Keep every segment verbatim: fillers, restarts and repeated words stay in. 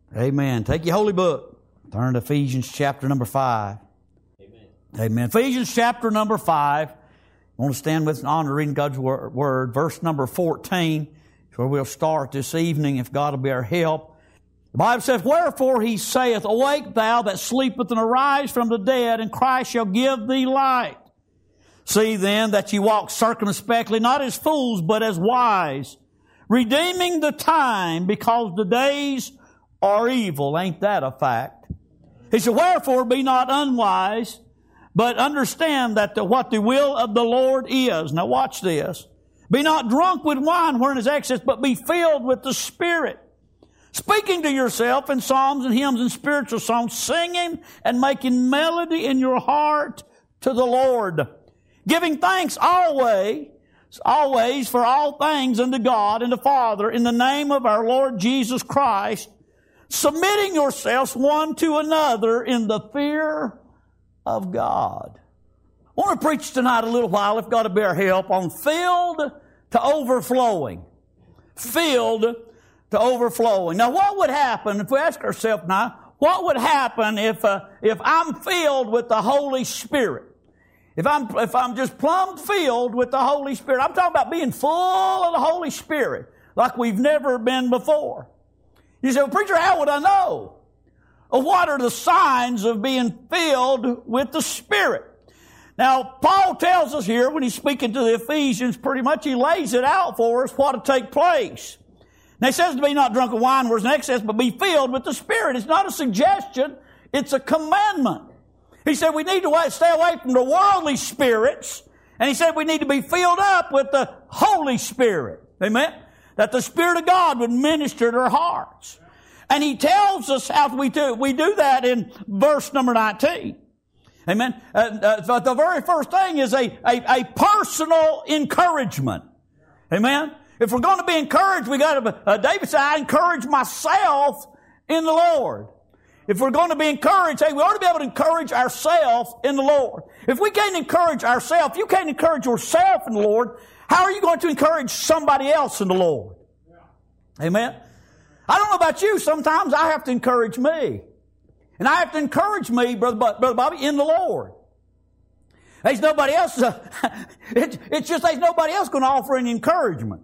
Amen. Take your holy book. Turn to Ephesians chapter number five. Amen. Amen. Ephesians chapter number five. I want to stand with an honor reading God's word. Verse number fourteen is where we'll start this evening if God will be our help. The Bible says, "Wherefore he saith, Awake thou that sleepeth, and arise from the dead, and Christ shall give thee light. See then that ye walk circumspectly, not as fools, but as wise, redeeming the time, because the days are evil." Ain't that a fact? He said, "Wherefore be not unwise, but understand that the, what the will of the Lord is." Now watch this. "Be not drunk with wine wherein is excess, but be filled with the Spirit, speaking to yourself in psalms and hymns and spiritual songs, singing and making melody in your heart to the Lord, giving thanks always, always for all things unto God and the Father in the name of our Lord Jesus Christ, submitting yourselves one to another in the fear of God." I want to preach tonight a little while, if God will be our help, on filled to overflowing. Filled to overflowing. Now, what would happen if we ask ourselves now, what would happen if uh, if I'm filled with the Holy Spirit? If I'm if I'm just plumb filled with the Holy Spirit, I'm talking about being full of the Holy Spirit like we've never been before. You say, "Well, preacher, how would I know?" Well, what are the signs of being filled with the Spirit? Now, Paul tells us here when he's speaking to the Ephesians, pretty much he lays it out for us what to take place. Now, he says to be not drunk with wine where is an excess, but be filled with the Spirit. It's not a suggestion, it's a commandment. He said we need to stay away from the worldly spirits, and he said we need to be filled up with the Holy Spirit. Amen? That the Spirit of God would minister to our hearts. And he tells us how we do, we do that in verse number nineteen. Amen? Uh, uh, the very first thing is a, a, a personal encouragement. Amen? If we're going to be encouraged, we got to, uh, David said, "I encourage myself in the Lord." If we're going to be encouraged, hey, we ought to be able to encourage ourselves in the Lord. If we can't encourage ourselves, if you can't encourage yourself in the Lord, how are you going to encourage somebody else in the Lord? Yeah. Amen? I don't know about you, sometimes I have to encourage me. And I have to encourage me, Brother, Brother Bobby, in the Lord. There's nobody else, uh, it, it's just there's nobody else going to offer any encouragement.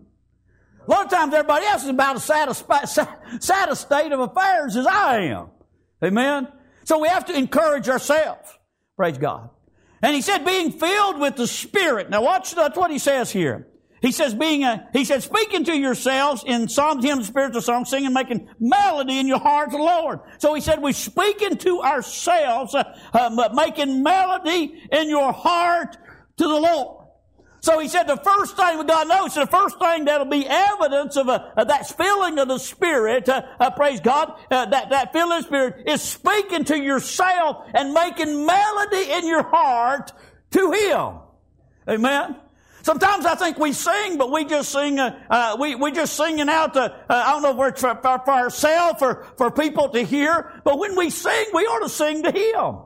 A lot of times everybody else is about as sad a, sad a state of affairs as I am. Amen? So we have to encourage ourselves. Praise God. And he said being filled with the Spirit. Now watch, that's what he says here. He says being a, he said speaking to yourselves in psalms, hymns, spiritual songs, singing, making melody in your heart to the Lord. So he said we're speaking to ourselves, uh, uh, making melody in your heart to the Lord. So he said the first thing we got to know, he said the first thing that'll be evidence of, a, of that filling of the Spirit, uh, uh, praise God, uh, that, that filling of the Spirit is speaking to yourself and making melody in your heart to Him. Amen? Sometimes I think we sing, but we just sing, uh, uh, we, we just singing out, uh, uh, I don't know if it's for, for, for ourselves or for people to hear, but when we sing, we ought to sing to Him.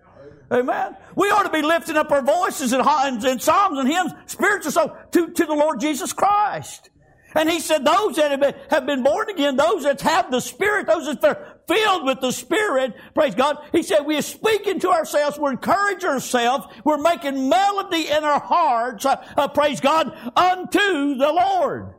Amen. We ought to be lifting up our voices in, in psalms and hymns, spiritual songs, to, to the Lord Jesus Christ. And he said those that have been, have been born again, those that have the Spirit, those that are filled with the Spirit, praise God, he said we are speaking to ourselves, we're encouraging ourselves, we're making melody in our hearts, uh, uh, praise God, unto the Lord.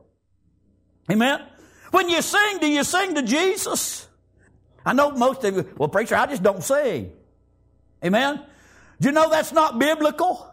Amen. When you sing, do you sing to Jesus? I know most of you, well, preacher, I just don't sing. Amen? Do you know that's not biblical?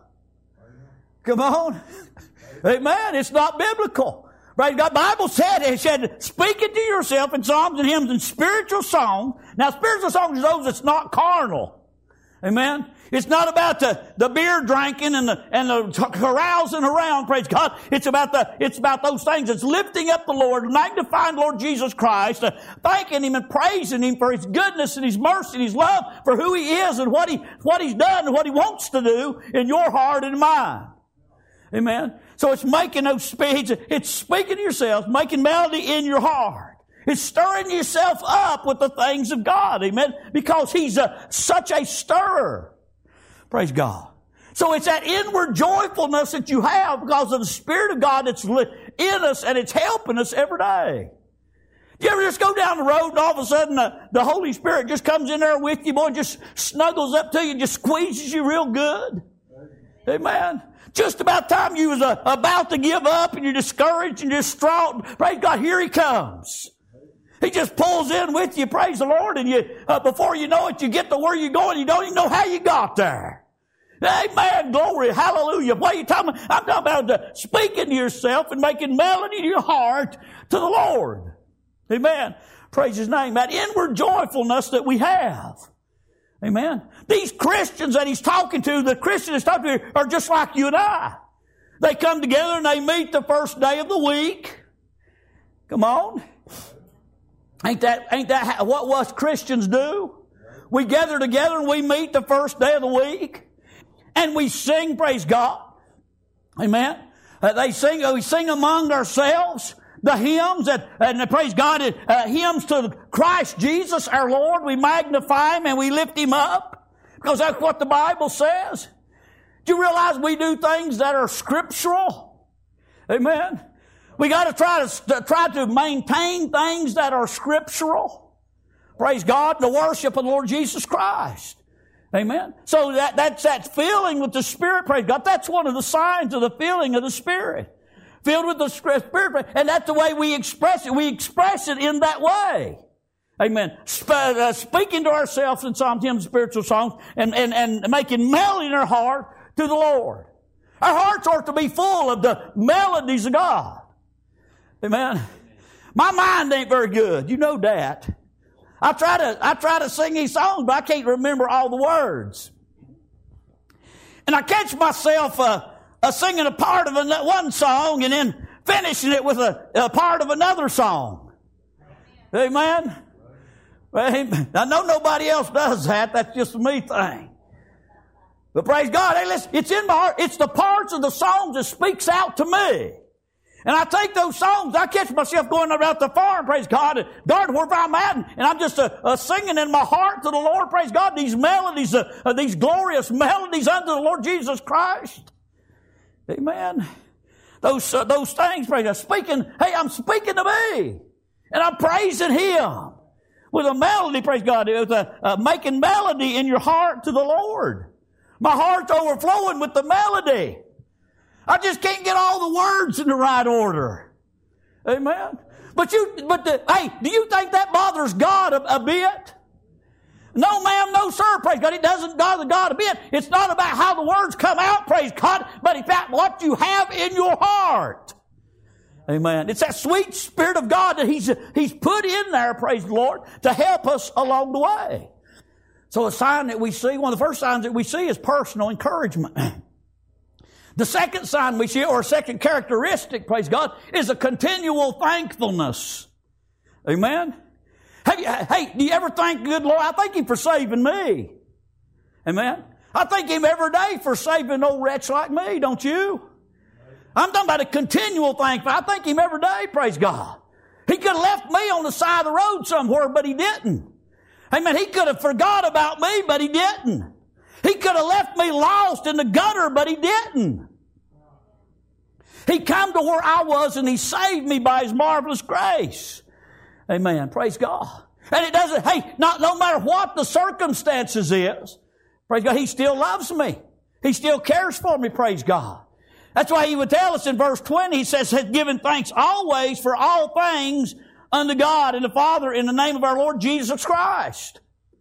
Come on. Amen. It's not biblical. Right? The Bible said, it said, speaking to yourself in psalms and hymns and spiritual songs. Now, spiritual songs are those that's not carnal. Amen? It's not about the, the beer drinking and the, and the carousing around, praise God. It's about the, it's about those things. It's lifting up the Lord, magnifying the Lord Jesus Christ, uh, thanking Him and praising Him for His goodness and His mercy and His love for who He is and what He, what He's done and what He wants to do in your heart and mine. Amen. So it's making those speeds, it's speaking to yourself, making melody in your heart. It's stirring yourself up with the things of God. Amen. Because He's a, such a stirrer. Praise God. So it's that inward joyfulness that you have because of the Spirit of God that's in us and it's helping us every day. Do you ever just go down the road and all of a sudden the, the Holy Spirit just comes in there with you, boy, just snuggles up to you and just squeezes you real good? Amen. Just about time you was uh, about to give up and you're discouraged and distraught, praise God, here He comes. He just pulls in with you, praise the Lord, and you uh, before you know it, you get to where you're going. You don't even know how you got there. Amen. Glory. Hallelujah. What are you talking about? I'm talking about uh, speaking to yourself and making melody to your heart to the Lord. Amen. Praise His name. That inward joyfulness that we have. Amen. These Christians that He's talking to, the Christians He's talking to, are just like you and I. They come together and they meet the first day of the week. Come on. Ain't that, ain't that what us Christians do? We gather together and we meet the first day of the week. And we sing, praise God. Amen. Uh, they sing, uh, we sing among ourselves the hymns that, and uh, praise God, uh, hymns to Christ Jesus our Lord. We magnify Him and we lift Him up because that's what the Bible says. Do you realize we do things that are scriptural? Amen. We got to try to try to maintain things that are scriptural. Praise God, the worship of the Lord Jesus Christ. Amen. So that, that's that filling with the Spirit, praise God. That's one of the signs of the filling of the Spirit. Filled with the Spirit. And that's the way we express it. We express it in that way. Amen. Sp- uh, speaking to ourselves in psalms, hymns, spiritual songs, and, and, and making melody in our heart to the Lord. Our hearts ought to be full of the melodies of God. Amen. My mind ain't very good. You know that. I try to, I try to sing these songs, but I can't remember all the words. And I catch myself uh, uh, singing a part of a, one song and then finishing it with a, a part of another song. Amen. Amen. I know nobody else does that. That's just a me thing. But praise God. Hey, listen, it's in my heart. It's the parts of the songs that speaks out to me. And I take those songs, I catch myself going around the farm, praise God, and God, wherever I'm at, and I'm just uh, uh, singing in my heart to the Lord, praise God, these melodies, uh, uh, these glorious melodies unto the Lord Jesus Christ. Amen. Those uh, those things, praise God, speaking, hey, I'm speaking to me, and I'm praising Him with a melody, praise God, with a, uh, making melody in your heart to the Lord. My heart's overflowing with the melody. I just can't get all the words in the right order. Amen. But you, but the, hey, do you think that bothers God a, a bit? No, ma'am, no, sir. Praise God. It doesn't bother God a bit. It's not about how the words come out, praise God, but it's about what you have in your heart. Amen. It's that sweet Spirit of God that He's, He's put in there, praise the Lord, to help us along the way. So a sign that we see, one of the first signs that we see is personal encouragement. The second sign we see, or second characteristic, praise God, is a continual thankfulness. Amen? Have you, hey, do you ever thank the good Lord? I thank Him for saving me. Amen? I thank Him every day for saving an old wretch like me, don't you? I'm talking about a continual thankfulness. I thank Him every day, praise God. He could have left me on the side of the road somewhere, but He didn't. Amen? He could have forgot about me, but He didn't. He could have left me lost in the gutter, but He didn't. He came to where I was and He saved me by His marvelous grace. Amen. Praise God. And it doesn't, hey, not, no matter what the circumstances is, praise God, He still loves me. He still cares for me, praise God. That's why He would tell us in verse twenty, He says, giving thanks always for all things unto God and the Father in the name of our Lord Jesus Christ.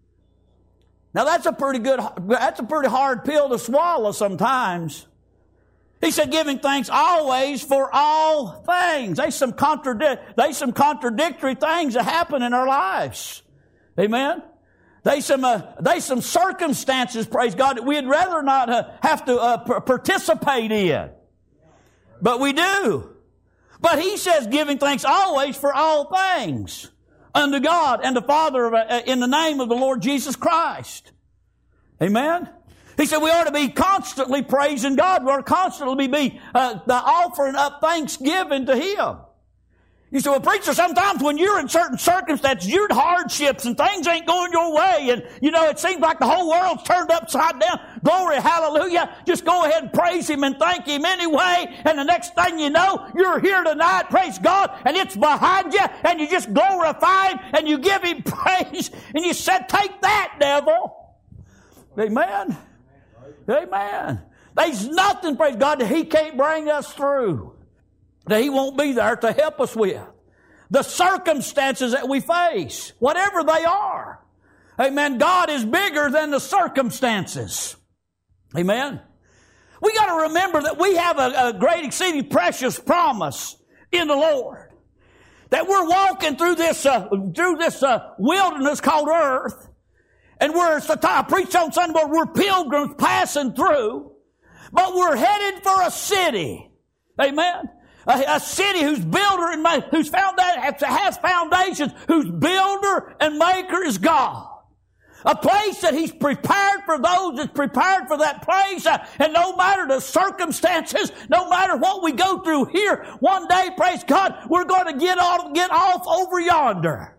Now that's a pretty good, that's a pretty hard pill to swallow sometimes. He said giving thanks always for all things. There's some contradict, there's some contradictory things that happen in our lives. Amen? There's some, uh, there's some circumstances, praise God, that we'd rather not uh, have to uh, p- participate in. But we do. But He says giving thanks always for all things unto God and the Father uh, in the name of the Lord Jesus Christ. Amen? He said we ought to be constantly praising God. We ought to constantly be uh, the offering up thanksgiving to Him. You say, well, preacher, sometimes when you're in certain circumstances, you're in hardships and things ain't going your way, and, you know, it seems like the whole world's turned upside down. Glory, hallelujah. Just go ahead and praise Him and thank Him anyway, and the next thing you know, you're here tonight, praise God, and it's behind you, and you just glorify Him, and you give Him praise, and you said, take that, devil. Amen. Amen. There's nothing, praise God, that He can't bring us through, that He won't be there to help us with. The circumstances that we face, whatever they are. Amen. God is bigger than the circumstances. Amen. We got to remember that we have a, a great, exceeding precious promise in the Lord. That we're walking through this, uh, through this uh, wilderness called earth. And we're, I preached on Sunday morning, we're pilgrims passing through. But we're headed for a city. Amen. A, a city whose builder and ma- whose found that has foundations, whose builder and maker is God. A place that He's prepared for those that's prepared for that place. Uh, and no matter the circumstances, no matter what we go through here, one day, praise God, we're going to get off, get off over yonder.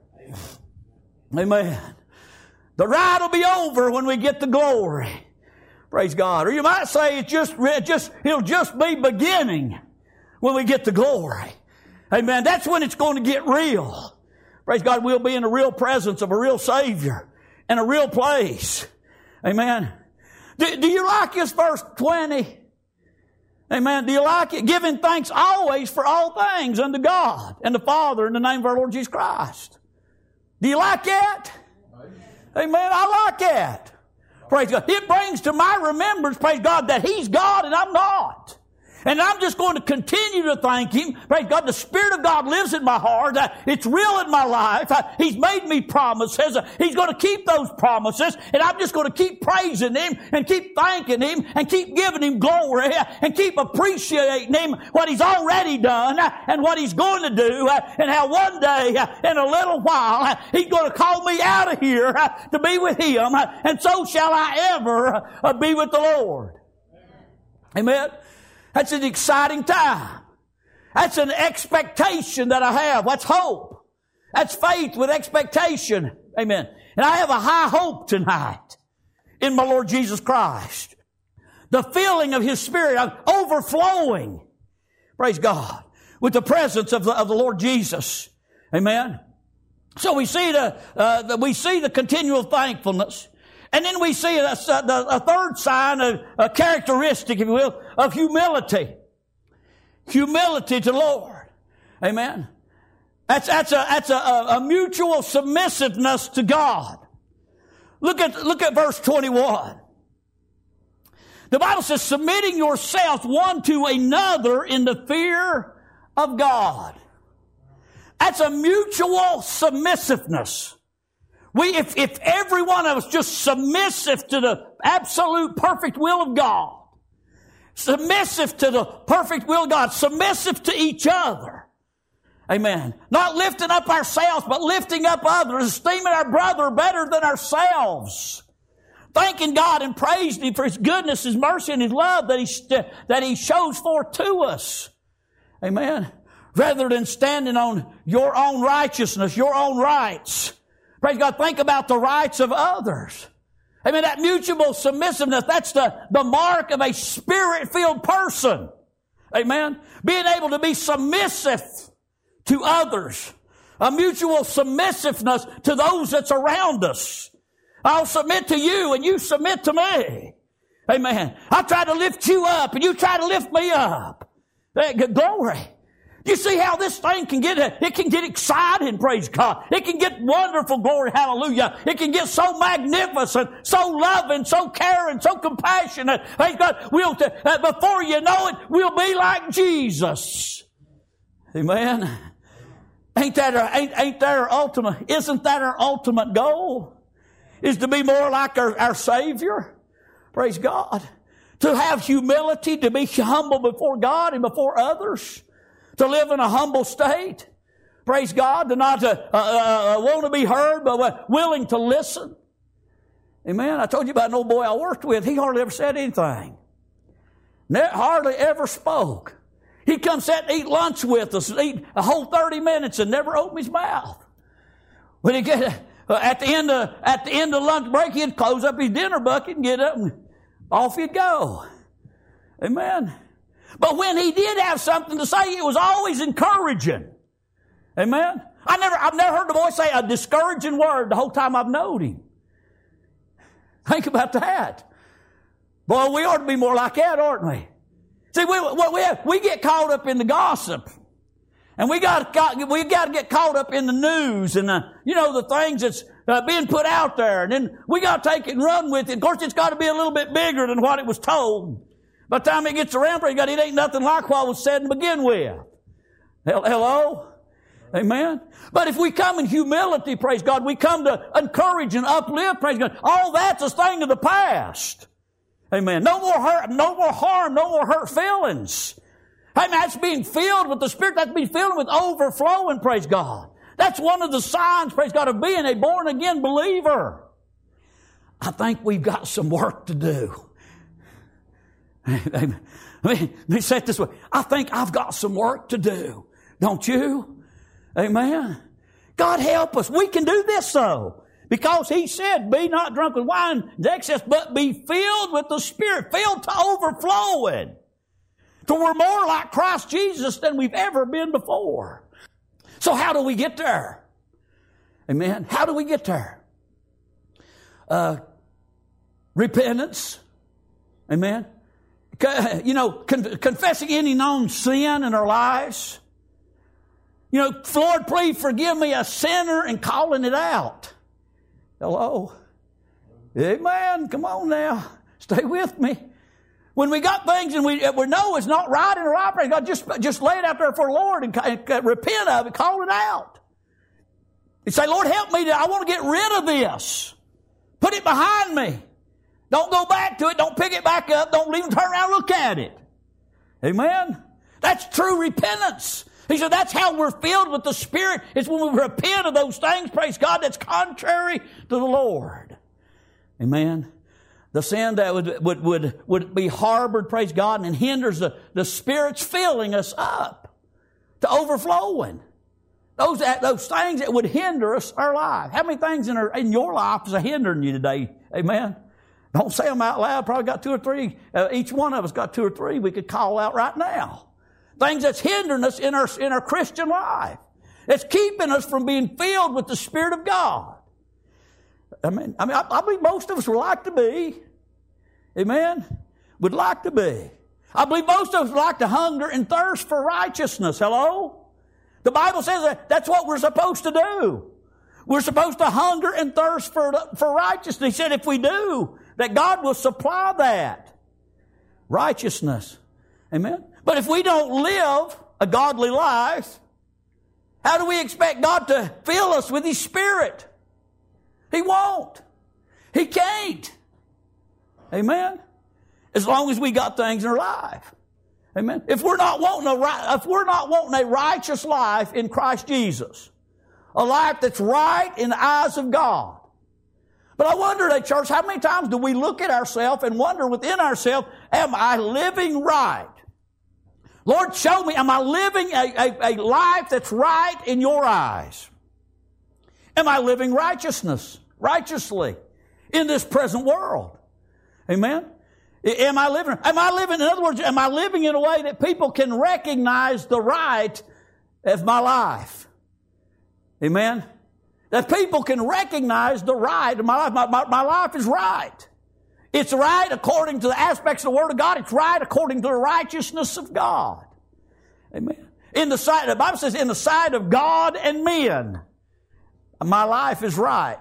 Amen. The ride will be over when we get the glory. Praise God. Or you might say it's just, just, it'll just be beginning when we get the glory. Amen. That's when it's going to get real. Praise God. We'll be in the real presence of a real Savior in a real place. Amen. Do, do you like this verse twenty? Amen. Do you like it? Giving thanks always for all things unto God and the Father in the name of our Lord Jesus Christ. Do you like that? Amen. I like that. Praise God. It brings to my remembrance, praise God, that He's God and I'm not. And I'm just going to continue to thank Him. Praise God, the Spirit of God lives in my heart. Uh, it's real in my life. Uh, he's made me promises. Uh, he's going to keep those promises. And I'm just going to keep praising Him and keep thanking Him and keep giving Him glory uh, and keep appreciating Him, what He's already done uh, and what He's going to do uh, and how one day uh, in a little while uh, He's going to call me out of here uh, to be with Him. Uh, and so shall I ever uh, be with the Lord. Amen. That's an exciting time. That's an expectation that I have. That's hope. That's faith with expectation. Amen. And I have a high hope tonight in my Lord Jesus Christ. The feeling of His Spirit overflowing. Praise God. With the presence of the, of the Lord Jesus. Amen. So we see the, uh, the we see the continual thankfulness. And then we see a, a, a third sign, a, a characteristic, if you will, of humility. Humility to the Lord. Amen. That's, that's, a, that's a, a mutual submissiveness to God. Look at, look at verse twenty-one. The Bible says, submitting yourself one to another in the fear of God. That's a mutual submissiveness. We, if, if every one of us just submissive to the absolute perfect will of God, submissive to the perfect will of God, submissive to each other, amen. Not lifting up ourselves, but lifting up others, esteeming our brother better than ourselves, thanking God and praising Him for His goodness, His mercy, and His love that He, that He shows forth to us, amen. Rather than standing on your own righteousness, your own rights. Praise God, think about the rights of others. I mean, that mutual submissiveness, that's the, the mark of a Spirit-filled person. Amen? Being able to be submissive to others. A mutual submissiveness to those that's around us. I'll submit to you and you submit to me. Amen. I try to lift you up and you try to lift me up. Glory. You see how this thing can get, it can get exciting, praise God. It can get wonderful, glory, hallelujah. It can get so magnificent, so loving, so caring, so compassionate. Praise God, we'll, uh, before you know it, we'll be like Jesus. Amen. Ain't that our, ain't, ain't that our ultimate, isn't that our ultimate goal? Is to be more like our, our Savior. Praise God. To have humility, to be humble before God and before others. To live in a humble state. Praise God. To not to, uh, uh, want to be heard, but uh, willing to listen. Amen. I told you about an old boy I worked with. He hardly ever said anything. Ne- hardly ever spoke. He'd come sit and eat lunch with us, eat a whole thirty minutes and never open his mouth. When he get at the end of at the end of lunch break, he'd close up his dinner bucket and get up and off he'd go. Amen. But when he did have something to say, it was always encouraging. Amen. I never I've never heard the boy say a discouraging word the whole time I've known him. Think about that. Boy, we ought to be more like that, aren't we? See, we we have, we get caught up in the gossip, and we got got we got to get caught up in the news and the, you know, the things that's uh, being put out there, and then we got to take it and run with it. Of course, it's got to be a little bit bigger than what it was told. By the time it gets around, praise God, it ain't nothing like what was said to begin with. Hello, amen. But if we come in humility, praise God, we come to encourage and uplift, praise God. All that's a thing of the past. Amen. No more hurt, no more harm, no more hurt feelings. Amen. That's being filled with the Spirit. That's being filled with overflowing, praise God. That's one of the signs, praise God, of being a born-again believer. I think we've got some work to do. Amen. Let me say it this way. I think I've got some work to do. Don't you? Amen. God help us. We can do this though. Because He said, be not drunk with wine to excess, but be filled with the Spirit, filled to overflowing. So we're more like Christ Jesus than we've ever been before. So how do we get there? Amen. How do we get there? Uh, repentance. Amen. You know, con- confessing any known sin in our lives. You know, Lord, please forgive me, a sinner, and calling it out. Hello? Amen. Come on now. Stay with me. When we got things and we, we know it's not right in our life, God, just, just lay it out there for the Lord and, and repent of it, call it out. You say, Lord, help me. To, I want to get rid of this. Put it behind me. Don't go back to it. Don't pick it back up. Don't even turn around and look at it. Amen? That's true repentance. He said that's how we're filled with the Spirit. It's when we repent of those things, praise God, that's contrary to the Lord. Amen. The sin that would, would, would, would be harbored, praise God, and hinders the, the Spirit's filling us up to overflowing. Those, those things that would hinder us, our life. How many things in, our, in your life is hindering you today? Amen. Don't say them out loud. Probably got two or three. Uh, each one of us got two or three we could call out right now. Things that's hindering us in our, in our Christian life. It's keeping us from being filled with the Spirit of God. I mean, I mean, I, I believe most of us would like to be. Amen? Would like to be. I believe most of us would like to hunger and thirst for righteousness. Hello? The Bible says that that's what we're supposed to do. We're supposed to hunger and thirst for, for righteousness. He said if we do, that God will supply that. Righteousness. Amen? But if we don't live a godly life, how do we expect God to fill us with His Spirit? He won't. He can't. Amen? As long as we got things in our life. Amen? If we're not wanting a, if we're not wanting a righteous life in Christ Jesus, a life that's right in the eyes of God. But I wonder, at church, how many times do we look at ourselves and wonder within ourselves, am I living right? Lord, show me, am I living a, a, a life that's right in your eyes? Am I living righteousness, righteously in this present world? Amen? Am I living, am I living, in other words, am I living in a way that people can recognize the right of my life? Amen? That people can recognize the right of my life. My, my, my life is right. It's right according to the aspects of the Word of God. It's right according to the righteousness of God. Amen. In the sight, the Bible says, in the sight of God and men, my life is right.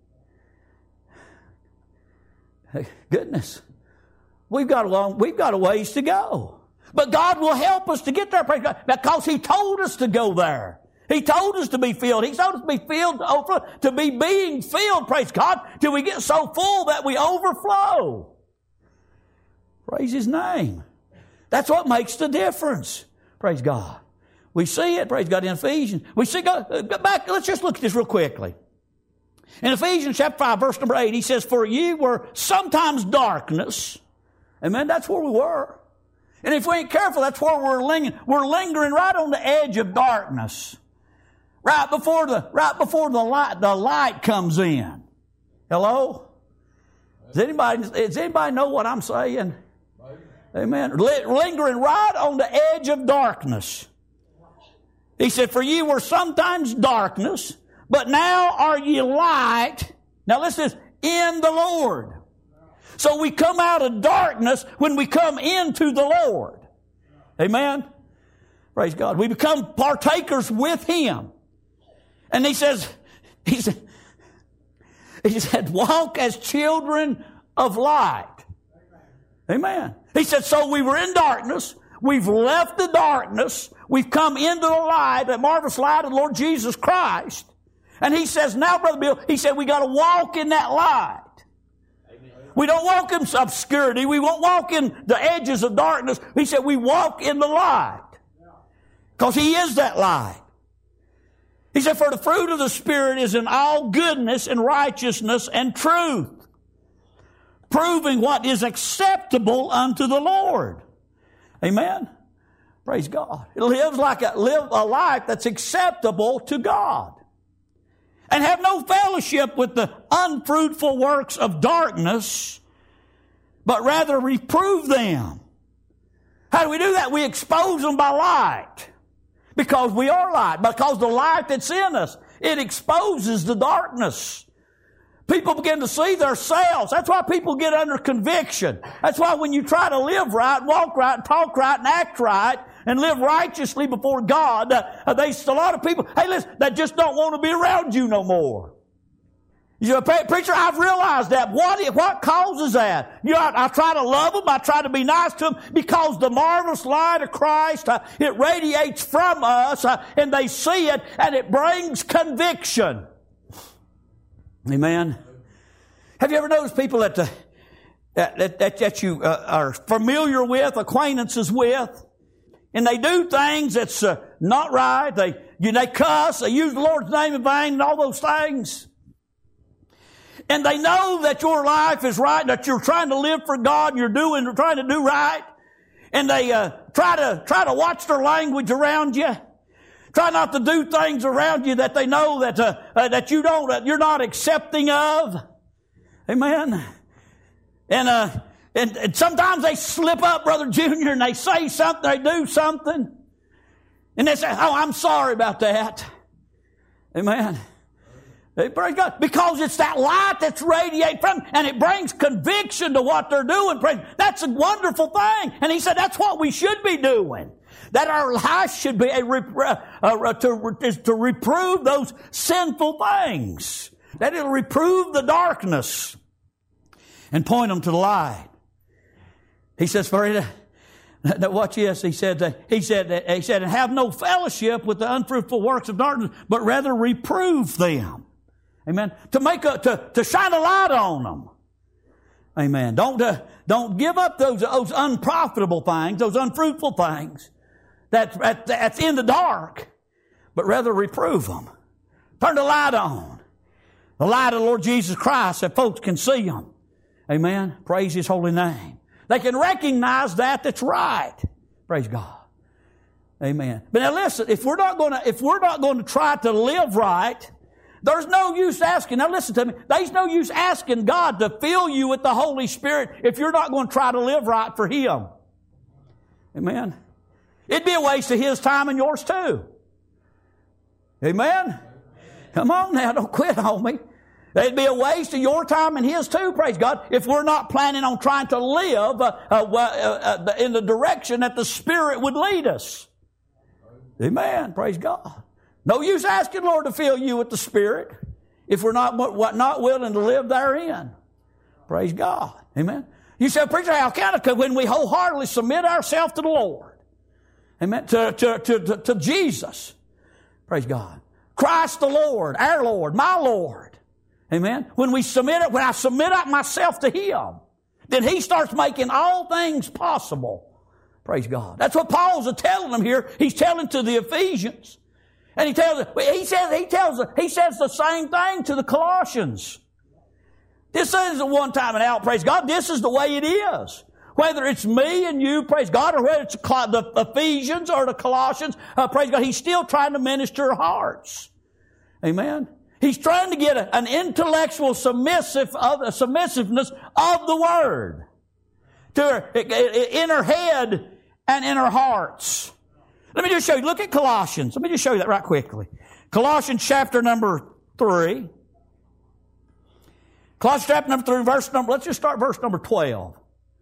Hey, goodness. We've got a long, we've got a ways to go. But God will help us to get there, praise God, because He told us to go there. He told us to be filled. He told us to be filled, to, overflow, to be being filled, praise God, till we get so full that we overflow. Praise His name. That's what makes the difference. Praise God. We see it, praise God, in Ephesians. We see, go, go back, let's just look at this real quickly. In Ephesians chapter five, verse number eight, he says, for ye were sometimes darkness. Amen, that's where we were. And if we ain't careful, that's where we're lingering. We're lingering right on the edge of darkness. Right before the, right before the light, the light comes in. Hello? Does anybody, does anybody know what I'm saying? Amen. Lingering right on the edge of darkness. He said, for ye were sometimes darkness, but now are ye light. Now listen to this, in the Lord. So we come out of darkness when we come into the Lord. Amen. Praise God. We become partakers with Him. And He says, He said, He said, walk as children of light. Amen. He said, so we were in darkness. We've left the darkness. We've come into the light, the marvelous light of the Lord Jesus Christ. And He says, now, Brother Bill, He said, we got to walk in that light. Amen. We don't walk in obscurity. We won't walk in the edges of darkness. He said, we walk in the light. Because He is that light. He said, for the fruit of the Spirit is in all goodness and righteousness and truth, proving what is acceptable unto the Lord. Amen. Praise God. It lives like a, live a life that's acceptable to God. And have no fellowship with the unfruitful works of darkness, but rather reprove them. How do we do that? We expose them by light. Because we are light. Because the light that's in us, it exposes the darkness. People begin to see themselves. That's why people get under conviction. That's why when you try to live right, walk right, talk right, and act right, and live righteously before God, uh, they, a lot of people, hey listen, that just don't want to be around you no more. You know, preacher, I've realized that. What, what causes that? You know, I, I try to love them. I try to be nice to them because the marvelous light of Christ, uh, it radiates from us, uh, and they see it, and it brings conviction. Amen. Have you ever noticed people that uh, that, that, that you uh, are familiar with, acquaintances with, and they do things that's uh, not right. They you, they cuss, they use the Lord's name in vain, and all those things. And they know that your life is right, that you're trying to live for God, and you're doing, trying to do right, and they uh, try to try to watch their language around you. Try not to do things around you that they know that uh, uh, that you don't, uh, you're not accepting of. Amen. And, uh, and and sometimes they slip up, Brother Junior, and they say something, they do something, and they say, "Oh, I'm sorry about that." Amen. Hey, praise God, because it's that light that's radiating from them, and it brings conviction to what they're doing. That's a wonderful thing. And He said that's what we should be doing. That our life should be a, uh, uh, to, is to reprove those sinful things. That it'll reprove the darkness and point them to the light. He says, for it, uh, watch this, he said, uh, he said, uh, he said, and have no fellowship with the unfruitful works of darkness, but rather reprove them. Amen. To make a, to, to shine a light on them. Amen. Don't, uh, don't give up those, those unprofitable things, those unfruitful things. That, that, that's in the dark, but rather reprove them. Turn the light on. The light of the Lord Jesus Christ that folks can see Him. Amen. Praise His holy name. They can recognize that that's right. Praise God. Amen. But now listen, if we're not going to, if we're not going to try to live right, there's no use asking. Now listen to me. There's no use asking God to fill you with the Holy Spirit if you're not going to try to live right for Him. Amen. It'd be a waste of His time and yours too. Amen? Come on now, don't quit on me. It'd be a waste of your time and His too, praise God, if we're not planning on trying to live uh, uh, uh, uh, in the direction that the Spirit would lead us. Amen, praise God. No use asking Lord to fill you with the Spirit if we're not, not willing to live therein. Praise God. Amen. You say, preacher, how can it? When we wholeheartedly submit ourselves to the Lord. Amen. To, to, to, to, to Jesus. Praise God. Christ the Lord, our Lord, my Lord. Amen. When we submit it, when I submit myself to Him, then He starts making all things possible. Praise God. That's what Paul's telling them here. He's telling to the Ephesians. And he tells, he says, he tells, he says the same thing to the Colossians. This isn't one time and out, praise God. This is the way it is. Whether it's me and you, praise God, or whether it's the Ephesians or the Colossians, uh, praise God, He's still trying to minister hearts. Amen. He's trying to get a, an intellectual submissive of, a submissiveness of the Word to her, in her head and in her hearts. Let me just show you. Look at Colossians. Let me just show you that right quickly. Colossians chapter number three. Colossians chapter number three, verse number, let's just start verse number twelve.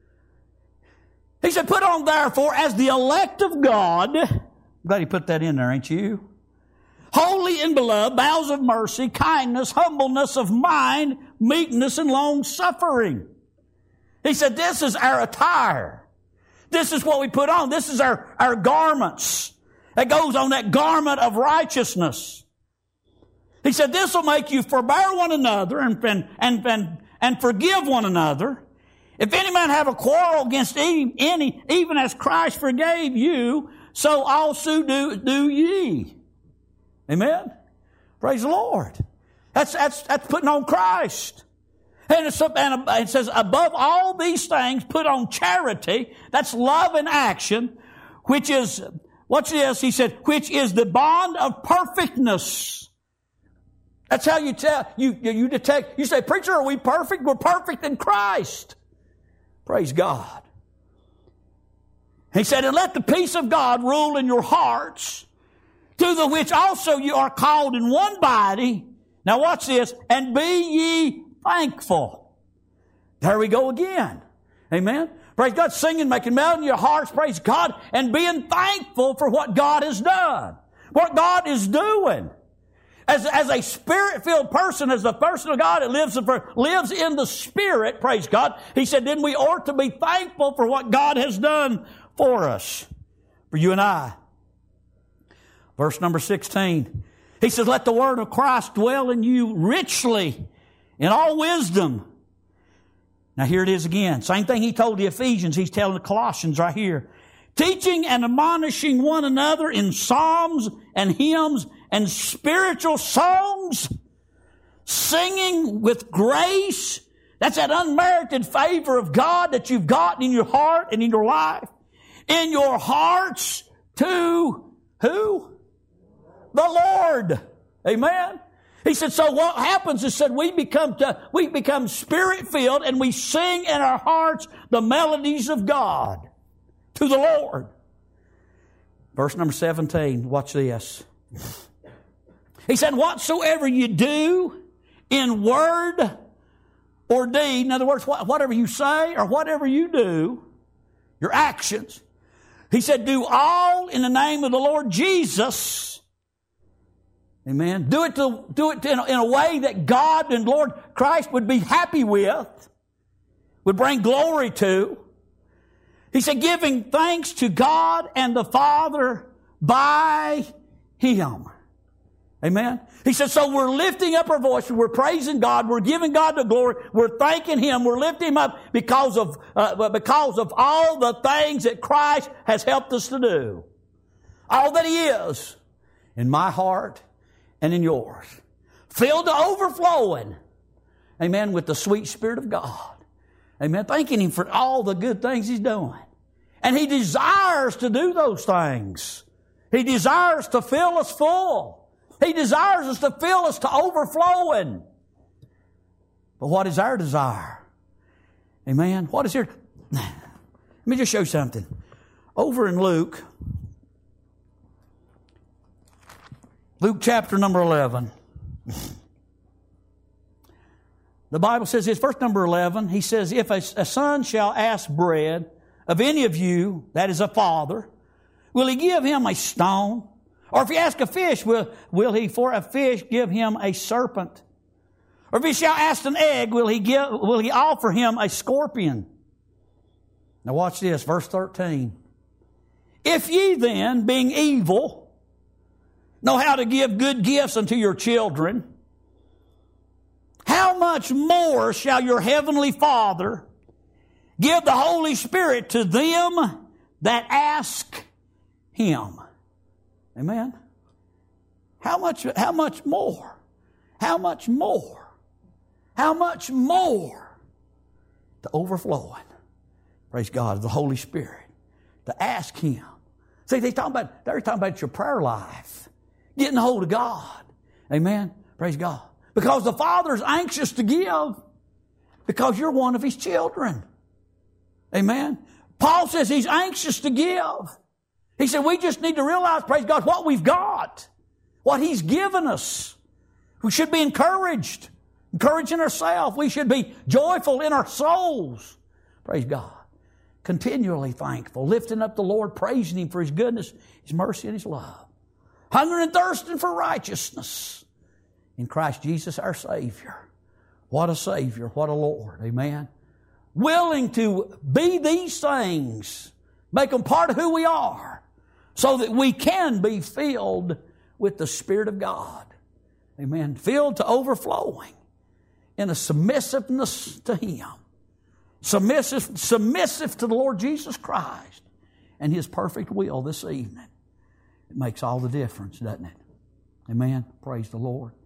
He said, put on therefore as the elect of God. I'm glad he put that in there, ain't you? Holy and beloved, bowels of mercy, kindness, humbleness of mind, meekness, and long suffering. He said, this is our attire. This is what we put on. This is our, our garments. That goes on that garment of righteousness. He said, this will make you forbear one another and, and, and, and, and forgive one another. If any man have a quarrel against any, even as Christ forgave you, so also do, do ye. Amen? Praise the Lord. That's, that's, that's putting on Christ. And, it's, and it says, above all these things, put on charity. That's love in action, which is, what's this? He said, which is the bond of perfectness. That's how you tell, you, you detect, you say, preacher, are we perfect? We're perfect in Christ. Praise God. He said, and let the peace of God rule in your hearts, to the which also you are called in one body. Now watch this. And be ye thankful. There we go again. Amen. Praise God. Singing, making melody in your hearts. Praise God. And being thankful for what God has done. What God is doing. As, as a Spirit-filled person, as the person of God that lives, lives in the Spirit, praise God, he said, then we ought to be thankful for what God has done for us. For you and I. Verse number sixteen. He says, let the word of Christ dwell in you richly in all wisdom. Now here it is again. Same thing he told the Ephesians, he's telling the Colossians right here. Teaching and admonishing one another in psalms and hymns and spiritual songs, singing with grace. That's that unmerited favor of God that you've gotten in your heart and in your life. In your hearts to who? The Lord. Amen. He said, so what happens is that we become, to, we become Spirit-filled and we sing in our hearts the melodies of God to the Lord. Verse number seventeen, watch this. He said, whatsoever you do in word or deed, in other words, whatever you say or whatever you do, your actions, he said, do all in the name of the Lord Jesus. Amen. Do it to, do it in a, in a way that God and Lord Christ would be happy with, would bring glory to. He said, giving thanks to God and the Father by Him. Amen. He said, so we're lifting up our voice, we're praising God, we're giving God the glory, we're thanking Him, we're lifting Him up because of, uh, because of all the things that Christ has helped us to do. All that He is in my heart and in yours. Filled to overflowing. Amen. With the sweet Spirit of God. Amen. Thanking Him for all the good things He's doing. And He desires to do those things. He desires to fill us full. He desires us to fill us to overflowing. But what is our desire? Amen. What is your... Let me just show you something. Over in Luke... Luke chapter number eleven. The Bible says this, verse number eleven, he says, if a, a son shall ask bread of any of you, that is a father, will he give him a stone? Or if he ask a fish, will, will he for a fish give him a serpent? Or if he shall ask an egg, will he give, will he offer him a scorpion? Now watch this, verse thirteen. If ye then, being evil, know how to give good gifts unto your children, how much more shall your heavenly Father give the Holy Spirit to them that ask Him? Amen. How much, how much more? How much more? How much more? The overflowing. praise God, the Holy Spirit, to ask Him. See, they talking about, they're talking about your prayer life, getting a hold of God. Amen? Praise God. Because the Father's anxious to give because you're one of His children. Amen? Paul says He's anxious to give. He said we just need to realize, praise God, what we've got, what He's given us. We should be encouraged, encouraging ourselves. We should be joyful in our souls. Praise God. Continually thankful, lifting up the Lord, praising Him for His goodness, His mercy, and His love. Hungering and thirsting for righteousness in Christ Jesus our Savior. What a Savior, what a Lord. Amen. Willing to be these things, make them part of who we are, so that we can be filled with the Spirit of God. Amen. Filled to overflowing in a submissiveness to Him. Submissive, submissive to the Lord Jesus Christ and His perfect will this evening. It makes all the difference, doesn't it? Amen. Praise the Lord.